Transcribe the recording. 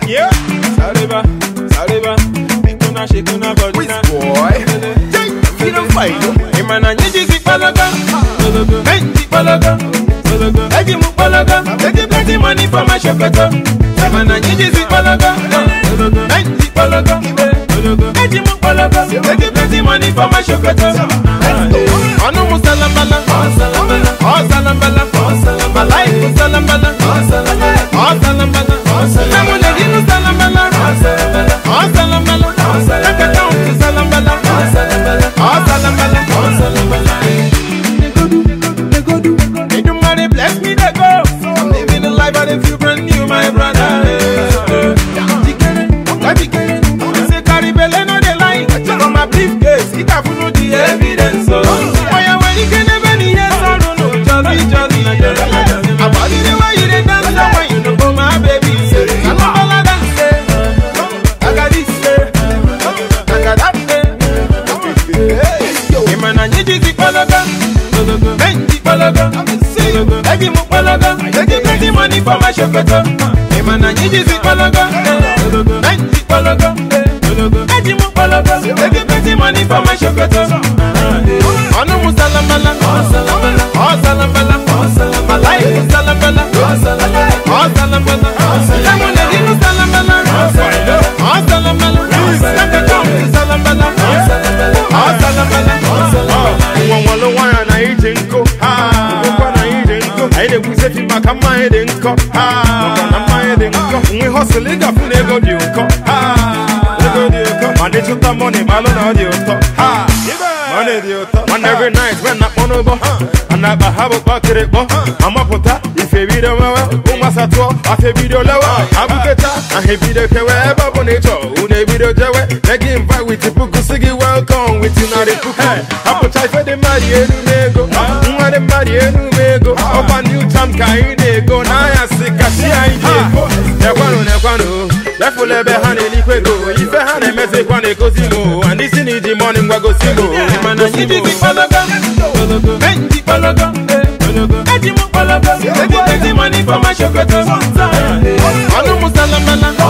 Yeah. Saliba, Saliba. Shekuna body na boy. You don't fight. Imana nyiji zipalaga. Zipalaga. Eji mupalaga. Eji plenty money for my shokoto. Imana nyiji zipalaga. Zipalaga. Eji mupalaga. Eji plenty money for my shokoto. Anu musalambala. Salambala. My life is salambala. Salambala. Namune dinu salambala. Salambala. Bless me, they go. I'm living the life I feel brand new, my brother. Say carry belly, no they lie. From my briefcase, it have no the evidence. Oh yeah, when you can never hear sound, no jolly. I'm body the way you dance, the way you know, my baby. I'm not all dance. I got this, I got that. Hey, man, I need you to follow them. Eji mupalaga, eji plenty money for my shokoto. Imana nyiji zipalaga, zipalaga. Eji mupalaga, eji plenty money for my shokoto. Anu musalambala, salambala. My life is salambala, salambala. Namune dinu salambala, salambala. Nakajom salambala, salambala. Walo wana na ijinko. I didn't say if I come my head in cup. We hustle it up in a good you cup. Money to the money, Malon audio top. Money to top. And every night when I'm on over, and I have a bucket. I'm up with that. If a video, Umasato, I say video lower. I will get that. I have video wherever on it. Une video Joe, they give invite with the book. Sigi welcome with you now. I put time for the Mario Nego. The Mario Nego. Up a new time, Kaine go. Now I see Kasia. Nequano. Therefore, let me hand in Equego. If I had a message on a cosimo, and this in the morning, we go single. Man, I need to be palaga. Eji mupalaga. Eji plenty money for my shokoto. Anu musalambala.